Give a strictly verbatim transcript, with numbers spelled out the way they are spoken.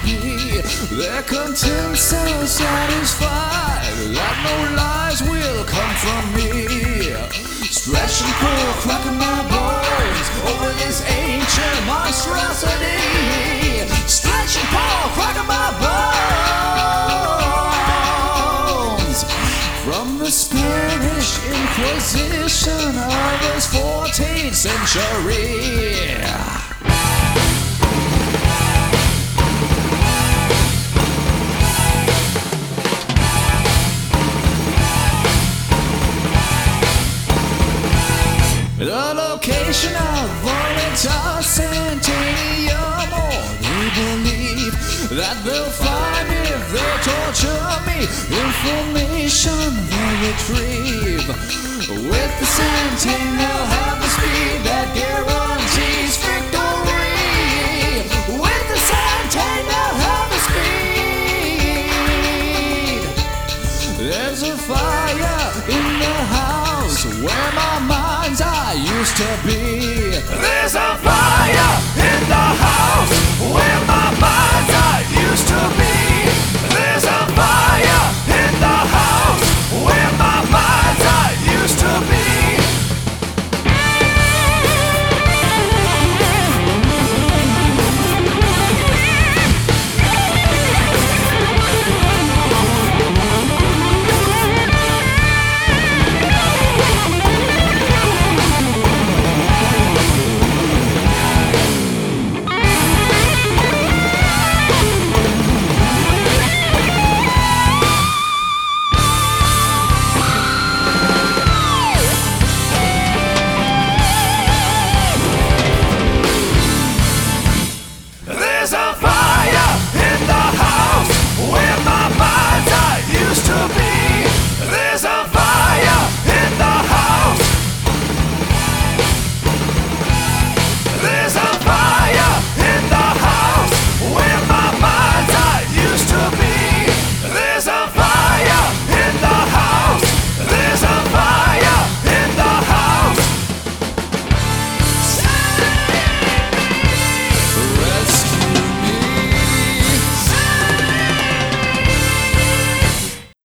me. Their content so satisfied that no lies will come from me. Stretch and pull, cracking my bones over this ancient monstrosity. Stretch and pull, cracking my bones from the Spanish Inquisition of this fourteenth century. The location of Veritas Centennium, or they believe that they'll find if they torture me. Information they retrieve. With the Centennium they'll have the speed that guarantees victory. With the Centennium they'll have the speed. There's a fire in the house where my mind's eye used to be.